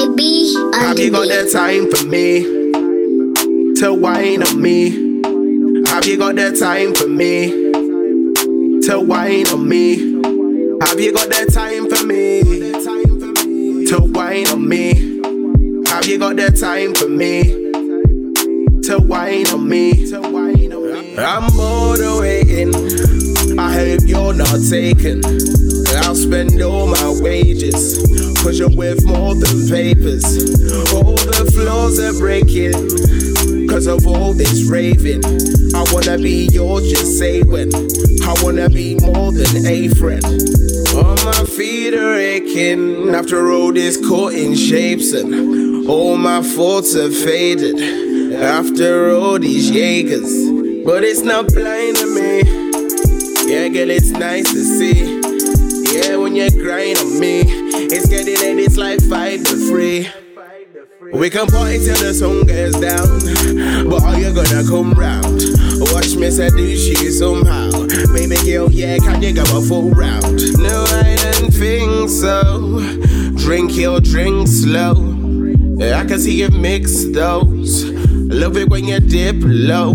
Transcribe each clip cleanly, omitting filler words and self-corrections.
B on Have the you got the beat. time for me to whine on me? Have you got the time for me to whine on me? Have you got the time for me to whine on me? Have you got the time for me to whine on me? I'm bored of waiting. I hope you're not taken. I'll spend all my wages, 'cause you're worth more than papers. All the floors are breaking 'cause of all this raving. I wanna be yours, just say when. I wanna be more than a friend. All my feet are aching after all this cutting shapes, and all my thoughts are faded after all these Jaegers. But it's not blind to me. Yeah, girl, it's nice to see. Yeah, when you grind on me, it's getting late, it's like 5 to 3. We can party till the sun goes down, but are you gonna come round? Watch me seduce you somehow. Baby girl, yeah, can you go a full round? No, I don't think so. Drink your drink slow. I can see you mix those. Love it when you dip low.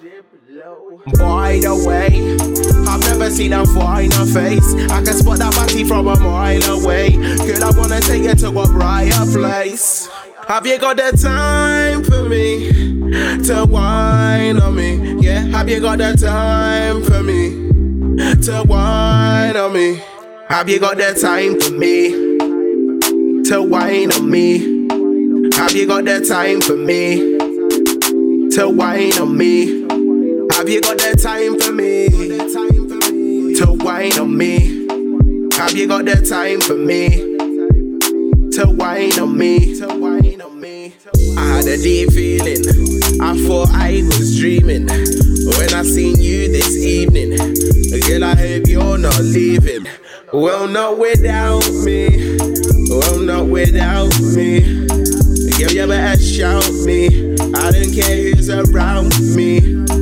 By the way, I've never seen a finer face. I can spot that body from a mile away. Girl, I wanna take you to a brighter place. Have you got the time for me to whine on me? Yeah, have you got the time for me to whine on me? Have you got the time for me to whine on me? Have you got the time for me to whine on me? Have you got the time for me to whine on me? Have you got the time for me to whine on me? I had a deep feeling, I thought I was dreaming when I seen you this evening. Girl, I hope you're not leaving. Well, not without me. Well, not without me. Girl, you better shout me. I don't care who's around me.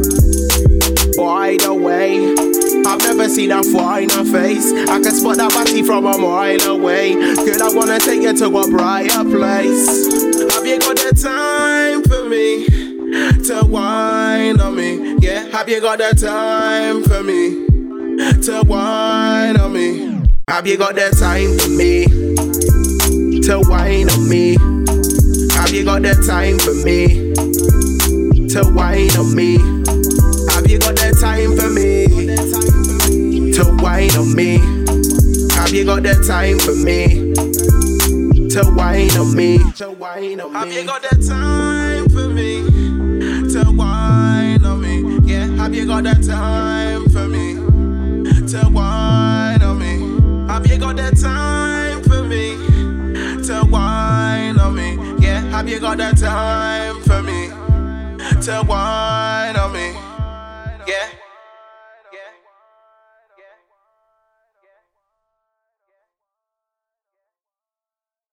By the way, I've never seen a finer face. I can spot that body from a mile away. Girl, I wanna take you to a brighter place. Have you got the time for me to whine on me? Yeah, have you got the time for me to whine on me? Have you got the time for me to whine on me? Have you got the time for me to whine on me? Have you got the time for me to whine on me? Have you got the time for me to whine on me? Have you got the time for me to whine on me? Yeah, have you got the time for me to whine on me? Have you got the time for me to whine on me? Yeah, have you got the time for me to whine on me? Yeah.